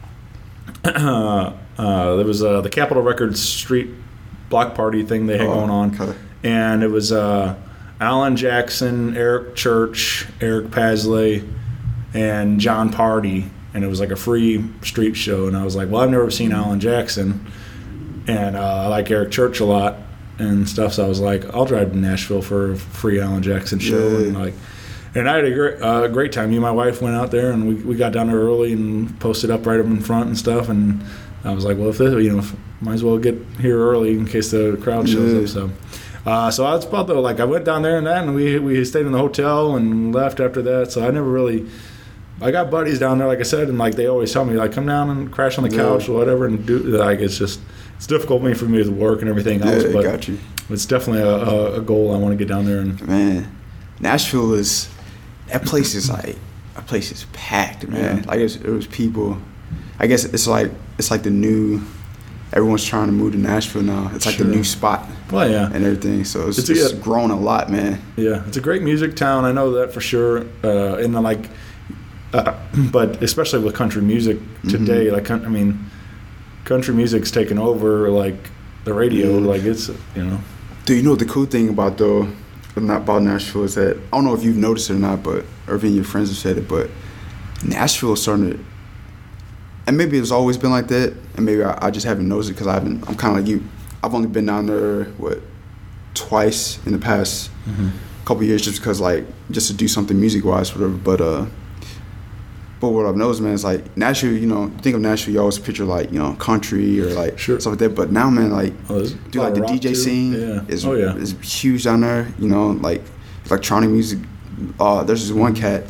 Speaker 1: Uh, uh, there was uh, the Capitol Records Street block party thing they had
Speaker 5: Oh,
Speaker 1: going on,
Speaker 5: okay.
Speaker 1: and it was uh, Alan Jackson, Eric Church, Eric Pasley, and John Party, and it was like a free street show. And I was like, well, I've never seen Alan Jackson, and uh, I like Eric Church a lot and stuff. So I was like, I'll drive to Nashville for a free Alan Jackson show,
Speaker 5: Yeah.
Speaker 1: and like, and I had a great, uh, great time. Me and my wife went out there, and we, we got down there early and posted up right up in front and stuff. And I was like, well, if this, you know, might as well get here early in case the crowd shows
Speaker 5: Yeah.
Speaker 1: up. So. Uh, so I was about to, like, I went down there and that, and we we stayed in the hotel and left after that. So I never really, I got buddies down there, like I said, and like they always tell me, like, come down and crash on the
Speaker 5: Yeah.
Speaker 1: couch or whatever, and do like it's just it's difficult for me for me with work and everything else.
Speaker 5: Yeah,
Speaker 1: but
Speaker 5: got you.
Speaker 1: it's definitely a, a, a goal. I want to get down there and
Speaker 5: Man, Nashville is that place is like that place is packed, man.
Speaker 1: Yeah.
Speaker 5: Like it's, it was people. I guess it's like it's like the new. Everyone's trying to move to Nashville now. It's like
Speaker 1: Sure.
Speaker 5: the new spot
Speaker 1: well, yeah,
Speaker 5: and everything. So it's,
Speaker 1: It's
Speaker 5: it's,
Speaker 1: a-
Speaker 5: grown a lot, man.
Speaker 1: yeah, it's a great music town. I know that for sure. Uh, and then, like, uh, but especially with country music today,
Speaker 5: Mm-hmm.
Speaker 1: like coun- I mean, country music's taken over like the radio.
Speaker 5: Yeah.
Speaker 1: Like it's you know.
Speaker 5: Do you know what the cool thing about though, not about Nashville is that I don't know if you've noticed it or not, but or if any of your friends have said it, but Nashville is starting to. And maybe it's always been like that, and maybe I, I just haven't noticed it because I haven't. I'm kind of like you. I've only been down there what twice in the past couple years, just because like just to do something music wise, whatever. But uh, but what I've noticed, man, is like Nashville. You know, think of Nashville, you always picture like you know country or like
Speaker 1: Sure.
Speaker 5: stuff like that. But now, man, like
Speaker 1: Oh, there's a
Speaker 5: dude,
Speaker 1: lot
Speaker 5: like
Speaker 1: of
Speaker 5: the
Speaker 1: rock
Speaker 5: D J
Speaker 1: too.
Speaker 5: scene
Speaker 1: Yeah.
Speaker 5: is
Speaker 1: Oh, yeah.
Speaker 5: is huge down there. You know, like electronic music. Uh, there's this one cat.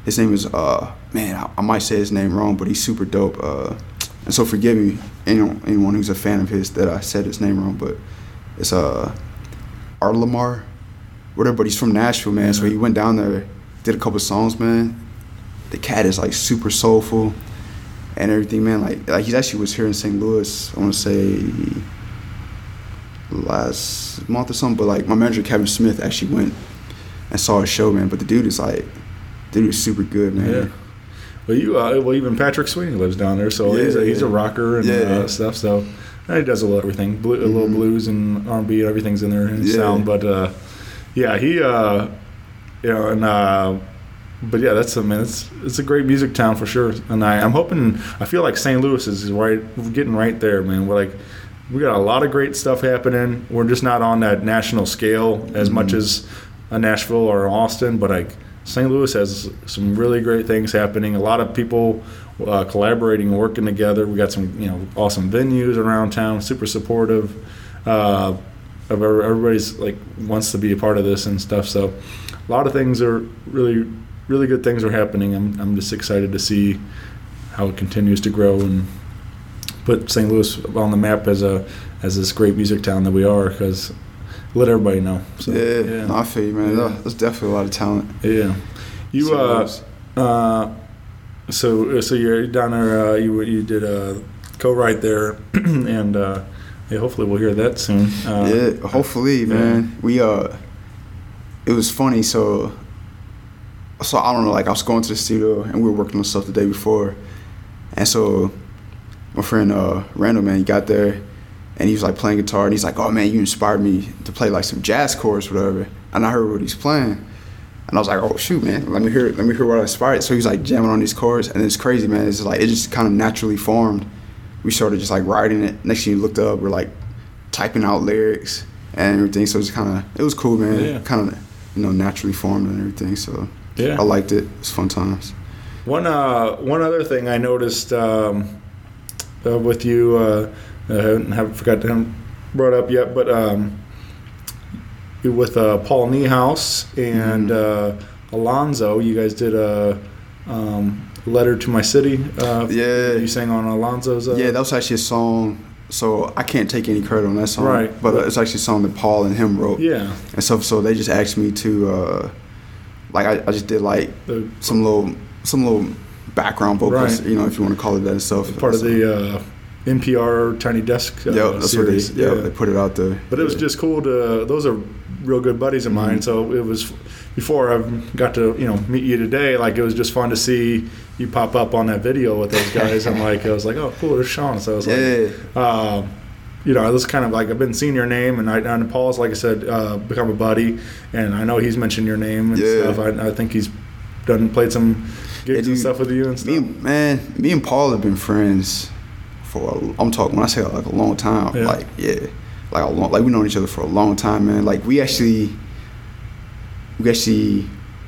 Speaker 5: his name is uh man, I, I might say his name wrong, but he's super dope. Uh, and so forgive me, anyone, anyone who's a fan of his that I said his name wrong, but it's uh Art Lamar, whatever. But he's from Nashville, man. Yeah. So he went down there, did a couple songs, man. The cat is like super soulful and everything, man. Like like he actually was here in Saint Louis, I want to say last month or something. But like my manager Kevin Smith actually went and saw his show, man. But the dude is like, dude is super good, man.
Speaker 1: Yeah. Well, you uh, well even Patrick Sweeney lives down there, so
Speaker 5: yeah,
Speaker 1: he's a, he's
Speaker 5: yeah.
Speaker 1: a rocker and
Speaker 5: yeah.
Speaker 1: uh, stuff. So and he does a little everything, Blue, a little
Speaker 5: mm-hmm. blues
Speaker 1: and R and B, everything's in there in his
Speaker 5: yeah.
Speaker 1: sound. But uh, yeah, he uh, you know and. Uh, But yeah, that's a man. It's it's a great music town for sure, and I, I'm hoping. I feel like Saint Louis is right, we're getting right there, man. We're like, we got a lot of great stuff happening. We're just not on that national scale as mm-hmm. much as a Nashville or Austin, but like Saint Louis has some really great things happening. A lot of people uh, collaborating, working together. We got some you know awesome venues around town, super supportive. Uh, of everybody's like wants to be a part of this and stuff. So a lot of things are really. Really good things are happening. I'm I'm just excited to see how it continues to grow and put Saint Louis on the map as a as this great music town that we are. Because let everybody know. So,
Speaker 5: yeah,
Speaker 1: yeah.
Speaker 5: No, I feel you, man.
Speaker 1: Yeah.
Speaker 5: There's definitely a lot of talent.
Speaker 1: Yeah, you uh, uh, so so you're down there. Uh, you you did a co-write there, and uh, yeah, hopefully we'll hear that soon. Uh,
Speaker 5: yeah, hopefully, man.
Speaker 1: Yeah.
Speaker 5: We uh, it was funny. So. So I don't know, like I was going to the studio and we were working on stuff the day before, and so my friend uh, Randall, man, he got there and he was like playing guitar and he's like, "Oh man, you inspired me to play like some jazz chords, or whatever." And I heard what he's playing, and I was like, "Oh shoot, man, let me hear, let me hear what I inspired." So he was like jamming on these chords, and it's crazy, man. It's like it just kind of naturally formed. We started just like writing it. Next thing you looked up, we're like typing out lyrics and everything. So it was kind of, it was cool, man.
Speaker 1: Yeah.
Speaker 5: Kind of, you know, naturally formed and everything. So.
Speaker 1: Yeah,
Speaker 5: I liked it. It was fun times.
Speaker 1: One uh, one other thing I noticed um, uh, with you, uh, I haven't, haven't forgot to have brought up yet, but um, with uh, Paul Niehaus and mm-hmm. uh, Alonzo, you guys did a um, letter to my city. Uh,
Speaker 5: yeah,
Speaker 1: you sang on Alonzo's. Uh,
Speaker 5: yeah, that was actually a song. So I can't take any credit on that song,
Speaker 1: right?
Speaker 5: But uh, it's actually a song that Paul and him wrote.
Speaker 1: Yeah,
Speaker 5: and so so they just asked me to. Uh, Like I, I just did like
Speaker 1: the,
Speaker 5: some little some little background vocals,
Speaker 1: right.
Speaker 5: you know, if you want to call it that and stuff.
Speaker 1: Part of the uh, N P R Tiny Desk uh,
Speaker 5: yep, that's
Speaker 1: series.
Speaker 5: What they, yeah, they put it out there.
Speaker 1: But it was
Speaker 5: yeah.
Speaker 1: just cool to. Those are real good buddies of mine. Mm-hmm. So it was before I got to you know meet you today. Like it was just fun to see you pop up on that video with those guys. I'm like I was like, oh cool, there's Sean. So I was like,
Speaker 5: yeah.
Speaker 1: Um, you know, this kind of like I've been seeing your name, and I and Paul's like I said, uh, become a buddy, and I know he's mentioned your name and
Speaker 5: yeah.
Speaker 1: stuff. I, I think he's done played some gigs
Speaker 5: yeah, dude,
Speaker 1: and stuff with you and stuff.
Speaker 5: Me, man, me and Paul have been friends for a, I'm talking when I say like a long time,
Speaker 1: yeah.
Speaker 5: like yeah, like a long, like we known each other for a long time, man. Like we actually, we actually,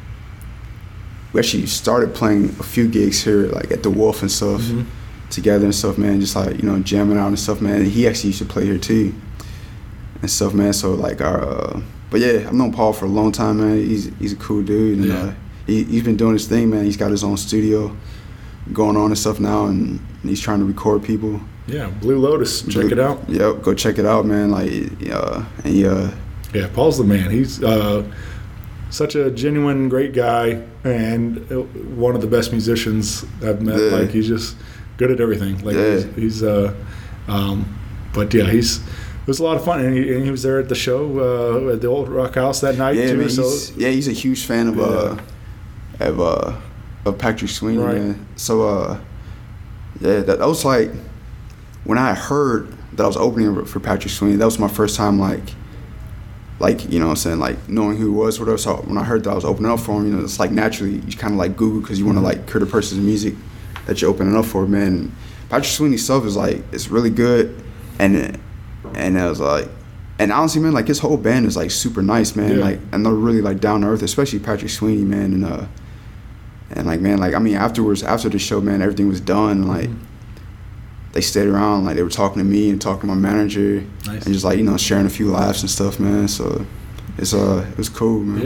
Speaker 5: we actually started playing a few gigs here, like at the Wolf and stuff. Mm-hmm. Together and stuff, man, just like, you know, jamming out and stuff, man. And he actually used to play here too and stuff, man. So like our uh but yeah, I've known Paul for a long time, man. He's he's a cool dude, and
Speaker 1: yeah.
Speaker 5: uh, he, he's been doing his thing, man. He's got his own studio going on and stuff now, and he's trying to record people.
Speaker 1: Yeah, Blue Lotus, check
Speaker 5: Blue,
Speaker 1: it out.
Speaker 5: Yep, go check it out, man. Like uh and he, uh
Speaker 1: yeah, Paul's the man. He's uh such a genuine great guy and one of the best musicians I've met.
Speaker 5: Yeah.
Speaker 1: Like he's just good at everything. Like
Speaker 5: yeah.
Speaker 1: he's, he's uh, um, but yeah, he's it was a lot of fun, and he, and he was there at the show uh, at the Old Rock House that night
Speaker 5: yeah,
Speaker 1: too.
Speaker 5: Man,
Speaker 1: so
Speaker 5: he's, yeah, he's a huge fan of
Speaker 1: yeah.
Speaker 5: uh, of uh, of Patrick Sweeney,
Speaker 1: right.
Speaker 5: man. So uh, yeah, that, that was like when I heard that I was opening for Patrick Sweeney. That was my first time, like, like you know, what I'm saying, like knowing who he was, whatever. So when I heard that I was opening up for him, you know, it's like naturally you kind of like Google because you want to
Speaker 1: mm-hmm.
Speaker 5: like hear the person's music that you're opening up for, man. Patrick Sweeney's stuff is like it's really good, and and it was like, and honestly, man, like his whole band is like super nice, man.
Speaker 1: Yeah.
Speaker 5: Like, and they're really like down to earth, especially Patrick Sweeney, man. And uh, and like, man, like I mean, afterwards, after the show, man, everything was done. And, like, mm-hmm. they stayed around, like they were talking to me and talking to my manager,
Speaker 1: nice.
Speaker 5: and just like you know sharing a few laughs and stuff, man. So it's uh, it was cool, man.
Speaker 1: Yeah.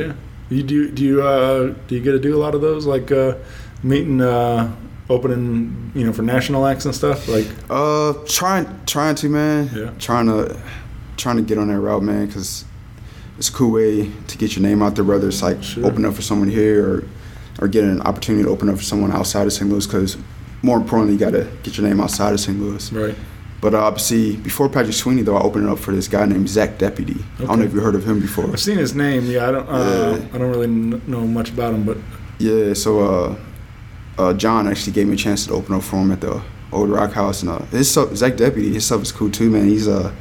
Speaker 1: You do do you uh, do you get to do a lot of those, like uh, meeting, uh, opening, you know, for national acts and stuff? Like,
Speaker 5: Uh, trying trying to man.
Speaker 1: Yeah.
Speaker 5: Trying to trying to get on that route, man, because it's a cool way to get your name out there, whether it's like
Speaker 1: Sure.
Speaker 5: open up for someone here or or get an opportunity to open up for someone outside of Saint Louis. Because more importantly, you got to get your name outside of Saint Louis.
Speaker 1: right?
Speaker 5: But uh, see, before Patrick Sweeney, though, I opened it up for this guy named Zach Deputy. I don't know
Speaker 1: Okay.
Speaker 5: if you heard of him before.
Speaker 1: I've seen his name. Yeah, I don't. Uh,
Speaker 5: Yeah.
Speaker 1: I don't really kn- know much about him, but
Speaker 5: Yeah, so uh, uh, John actually gave me a chance to open up for him at the Old Rock House, and uh, his stuff, Zach Deputy, his stuff is cool too, man. He's uh,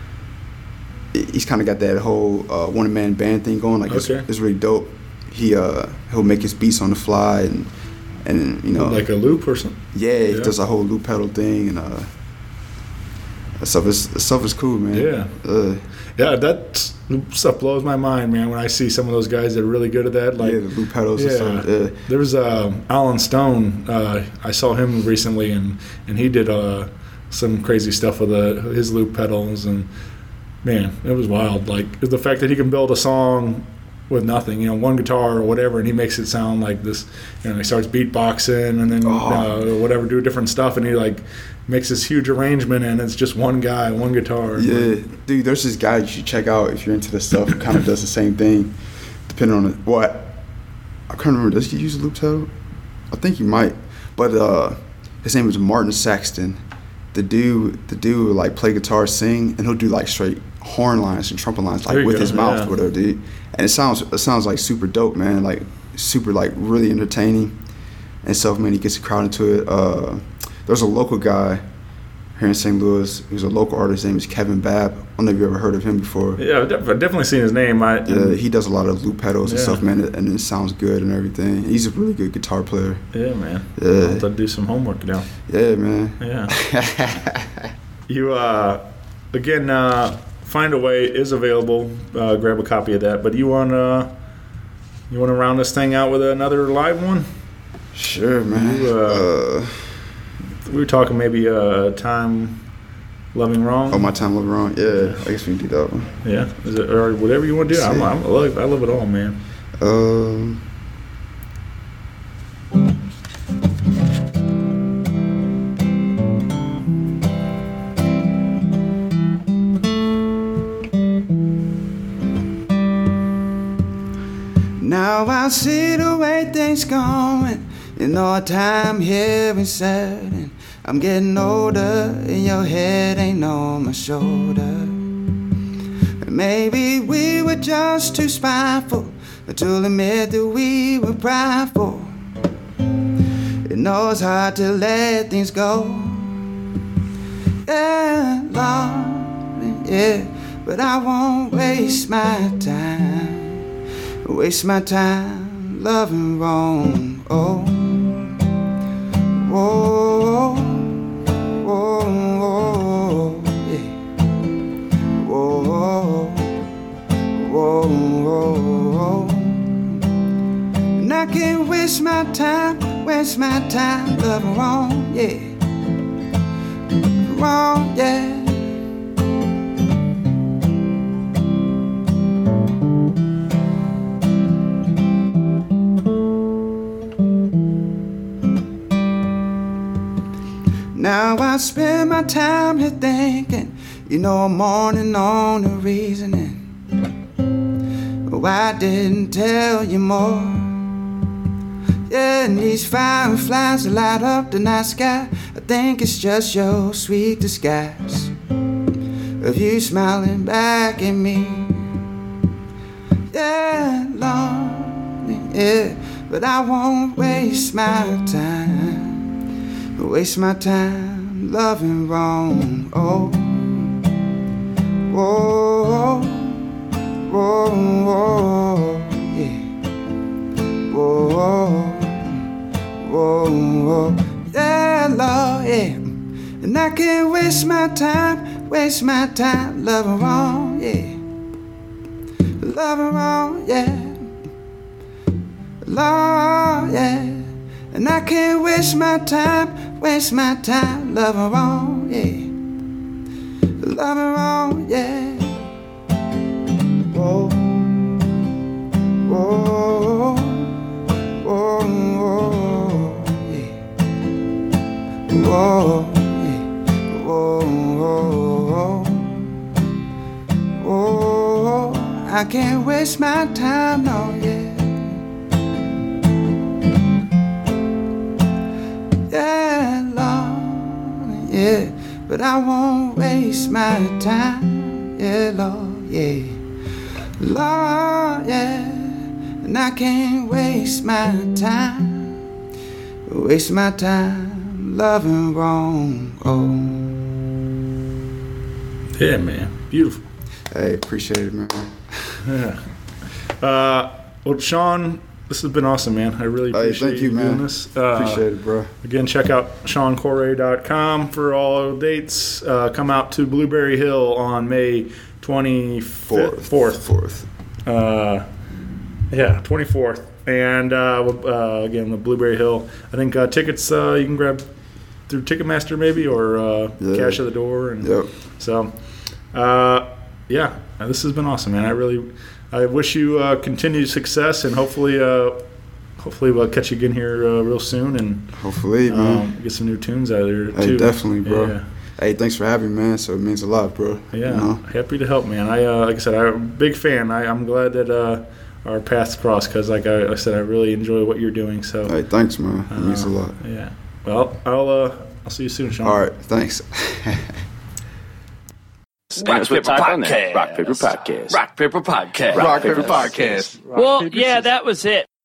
Speaker 5: he's kind of got that whole uh, one man band thing going. Like, it's,
Speaker 1: Okay.
Speaker 5: it's really dope. He uh, he'll make his beats on the fly, and and you know,
Speaker 1: like a loop or something.
Speaker 5: yeah, he
Speaker 1: yeah.
Speaker 5: does a whole loop pedal thing, and uh, that stuff is that stuff is cool, man.
Speaker 1: Yeah.
Speaker 5: Uh,
Speaker 1: Yeah, that stuff blows my mind, man. When I see some of those guys that are really good at that, like
Speaker 5: yeah, the loop pedals and
Speaker 1: yeah.
Speaker 5: stuff. Yeah.
Speaker 1: There was uh, Alan Stone. Uh, I saw him recently, and and he did uh, some crazy stuff with uh, his loop pedals, and man, it was wild. Like the fact that he can build a song with nothing, you know, one guitar or whatever, and he makes it sound like this. You know, he starts beatboxing and then
Speaker 5: Oh.
Speaker 1: uh, whatever, do different stuff, and he like makes this huge arrangement, and it's just one guy, one guitar.
Speaker 5: Yeah, dude, there's this guy you should check out if you're into this stuff. Who kind of does the same thing, depending on the, what. I can't remember. Does he use a loop pedal? I think he might. But uh, his name is Martin Saxton. The dude, the dude would like play guitar, sing, and he'll do like straight horn lines and trumpet lines,
Speaker 1: There
Speaker 5: like
Speaker 1: you
Speaker 5: with
Speaker 1: go,
Speaker 5: his mouth,
Speaker 1: yeah.
Speaker 5: whatever, dude. And it sounds, it sounds like super dope, man. Like super, like really entertaining and stuff. Man, he gets the crowd into it. Uh, there's a local guy here in Saint Louis. He's a local artist. His name is Kevin Babb. I don't know if you ever heard of him before.
Speaker 1: Yeah, I've def- I've definitely seen his name. I,
Speaker 5: Yeah, he does a lot of loop pedals and
Speaker 1: Yeah.
Speaker 5: stuff, man, and it sounds good and everything. He's a really good guitar player.
Speaker 1: yeah, man.
Speaker 5: Yeah.
Speaker 1: I'll have to do some homework now.
Speaker 5: Yeah, man.
Speaker 1: Yeah. You, uh, again, uh, Find a Way is available. Uh, grab a copy of that. But you want to you want to round this thing out with another live one?
Speaker 5: Sure, man.
Speaker 1: You, uh,
Speaker 5: uh,
Speaker 1: We were talking maybe uh, Time Loving Wrong.
Speaker 5: oh, my time living wrong. Yeah, I guess we can do that one.
Speaker 1: Yeah, is it, or whatever you want to do. I'm, I'm, I, love, I love it all, man.
Speaker 5: Um.
Speaker 6: Now I see the way things going. You know our time here is certain. I'm getting older and your head ain't on my shoulder. Maybe we were just too spiteful to admit that we were prideful. You know it's hard to let things go. Yeah, Lord, yeah, but I won't waste my time. Waste my time loving wrong. Oh, whoa, whoa, whoa, yeah. Whoa, whoa, whoa. And I can't waste my time, waste my time loving wrong, yeah. Wrong, yeah. Now I spend my time here thinking, you know, I'm morning on the reasoning. Why I didn't tell you more? Yeah, and these fireflies that light up the night sky, I think it's just your sweet disguise of you smiling back at me. Yeah, Lord, yeah, but I won't waste my time. Waste my time loving wrong. Oh, whoa, whoa, whoa, yeah. Whoa, whoa, whoa, yeah, Lord, yeah. And I can't waste my time, waste my time loving wrong, yeah. Loving wrong, yeah. Lord, yeah. And I can't waste my time, waste my time loving wrong, yeah. Loving wrong, yeah. Whoa, whoa. waste my time, no, yeah. Yeah, Lord, yeah. But I won't waste my time, yeah, Lord, yeah. Lord, yeah. And I can't waste my time, waste my time loving wrong, oh.
Speaker 1: Yeah, man. Beautiful.
Speaker 5: Hey, appreciate it, man.
Speaker 1: Yeah. Uh, well, Sean, this has been awesome, man. I really
Speaker 5: Hey,
Speaker 1: appreciate
Speaker 5: thank you,
Speaker 1: doing
Speaker 5: man.
Speaker 1: this. Uh,
Speaker 5: Appreciate it, bro.
Speaker 1: Again, check out sean corey dot com for all dates. Uh, come out to Blueberry Hill on May twenty-fourth.
Speaker 5: Fourth. Fourth.
Speaker 1: Uh, yeah, twenty-fourth. And uh, uh, again, the Blueberry Hill. I think uh, tickets uh, you can grab through Ticketmaster maybe or uh,
Speaker 5: Yeah.
Speaker 1: cash at the door. And
Speaker 5: Yep.
Speaker 1: So, uh, yeah, this has been awesome, man. I really, I wish you uh, continued success, and hopefully, uh, hopefully we'll catch you again here uh, real soon, and
Speaker 5: Hopefully, man.
Speaker 1: um, get some new tunes out of there
Speaker 5: Hey,
Speaker 1: too.
Speaker 5: definitely, bro.
Speaker 1: Yeah,
Speaker 5: Hey, thanks for having me, man. So it means a lot, bro.
Speaker 1: yeah.
Speaker 5: You know?
Speaker 1: Happy to help, man. I uh, like I said, I'm a big fan. I, I'm glad that uh, our paths crossed because, like I, I said, I really enjoy what you're doing. So,
Speaker 5: Hey, thanks, man. It means a
Speaker 1: uh,
Speaker 5: lot.
Speaker 1: Yeah. Well, I'll uh, I'll see you soon, Sean.
Speaker 5: All right, thanks.
Speaker 7: Rock Paper Podcast. Rock Paper Podcast. Rock Paper Podcast.
Speaker 8: Rock Paper Podcast.
Speaker 9: Well, yeah, that was it.